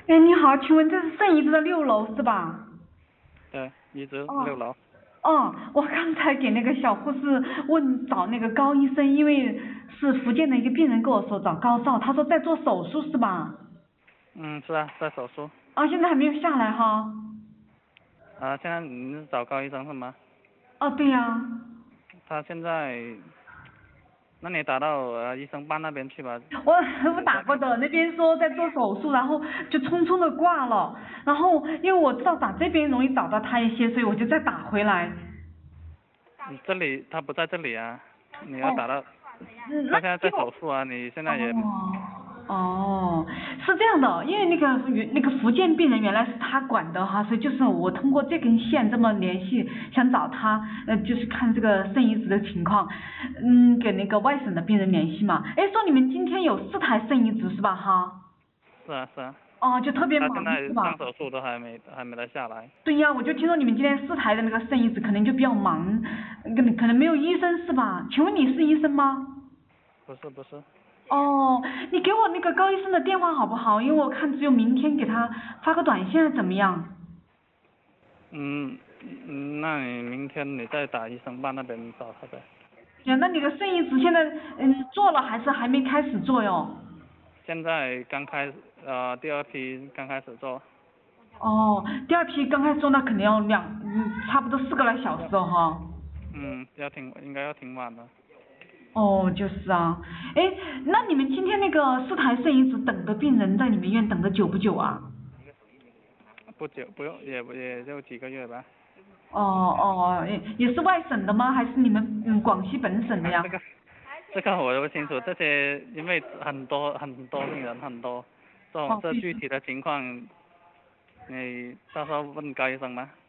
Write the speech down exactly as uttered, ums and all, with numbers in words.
哎，你好，请问这是圣遗址的六楼是吧？ 对，一直哦， 六楼。 哦，我刚才给那个小护士问找那个高医生，因为是福建的一个病人跟我说找高少，他说在做手术是吧？ 嗯，是啊，在手术。 啊，现在还没有下来哈。 啊，现在你是找高医生是吗？ 哦，对呀。 他现在，那你打到呃医生办那边去吧。 我我有在开会。 打过的，那边说在做手术，然后就匆匆的挂了，然后因为我知道打这边容易找到他一些，所以我就再打回来。 你这里他不在这里啊，你要哦， 打到， 嗯，那他现在在给我。 手术啊，你现在也。 哦哦，是这样的，因为那个原那个福建病人原来是他管的哈，所以就是我通过这根线这么联系，想找他，呃，就是看这个肾移植的情况，嗯，给那个外省的病人联系嘛。哎，说你们今天有四台肾移植是吧哈？ 是啊是啊。 哦，就特别他现忙是吧？ 在上手术都还没还没得下来。 对呀，我就听说你们今天四台的那个肾移植可能就比较忙，可能可能没有医生是吧？请问你是医生吗？ 不是不是。 哦，你给我那个高医生的电话好不好？因为我看只有明天给他发个短信怎么样？ 嗯嗯，那你明天你再打医生办那边找他呗。 行，那你的肾移植现在嗯做了还是还没开始做哟？ 现在刚开始，呃，第二批刚开始做。 哦，第二批刚开始做那肯定要两嗯差不多四个来小时哦哈。 嗯，要挺应该要挺晚的。 哦，就是啊，哎，那你们今天那个四台肾移植等的病人在你们医院等的久不久啊？ 不久，不用，也也就几个月吧。 哦哦，也也是外省的吗？还是你们嗯广西本省的呀？ 这个这个我不清楚，这些因为很多很多病人很多，这种哦，对。 这具体的情况，你到时候问高医生吗？